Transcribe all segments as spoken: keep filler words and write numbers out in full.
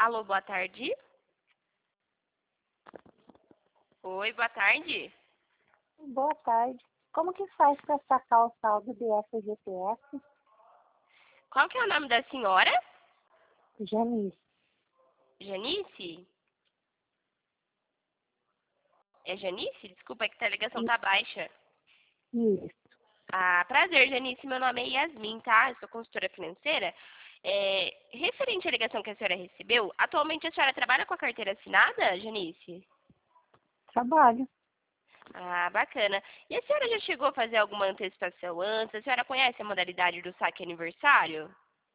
Alô, boa tarde. Oi, boa tarde. Boa tarde. Como que faz para sacar o saldo do F G T S? Qual que é o nome da senhora? Janice. Janice? É Janice? Desculpa, é que a ligação I- tá baixa. Isso. Ah, prazer, Janice. Meu nome é Yasmin, tá? Eu sou consultora financeira. É, referente à ligação que a senhora recebeu, atualmente a senhora trabalha com a carteira assinada, Janice? Trabalho. Ah, bacana. E a senhora já chegou a fazer alguma antecipação antes? A senhora conhece a modalidade do saque aniversário?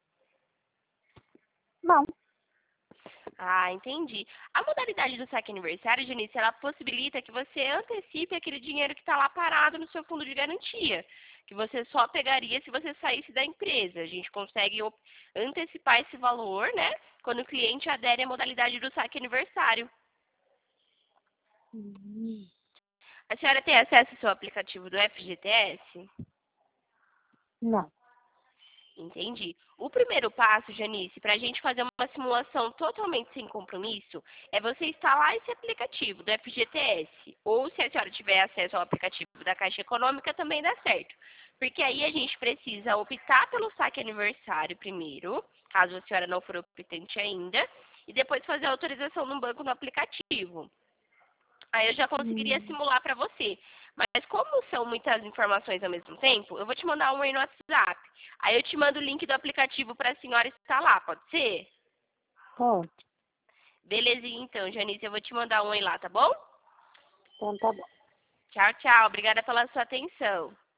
Não. Ah, entendi. A modalidade do saque aniversário, Janice, ela possibilita que você antecipe aquele dinheiro que está lá parado no seu fundo de garantia, que você só pegaria se você saísse da empresa. A gente consegue op- antecipar esse valor, né, quando o cliente adere à modalidade do saque aniversário. Hum, A senhora tem acesso ao seu aplicativo do F G T S? Não. Entendi. O primeiro passo, Janice, para a gente fazer uma simulação totalmente sem compromisso, é você instalar esse aplicativo do F G T S. Ou, se a senhora tiver acesso ao aplicativo da Caixa Econômica, também dá certo. Porque aí a gente precisa optar pelo saque aniversário primeiro, caso a senhora não for optante ainda, e depois fazer a autorização no banco no aplicativo. Aí eu já conseguiria Hum, simular para você. Mas como são muitas informações ao mesmo tempo, eu vou te mandar um aí no WhatsApp. Aí eu te mando o link do aplicativo para a senhora instalar, pode ser? Pode. Belezinha então, Janice, eu vou te mandar um aí lá, tá bom? Então tá bom. Tchau, tchau. Obrigada pela sua atenção.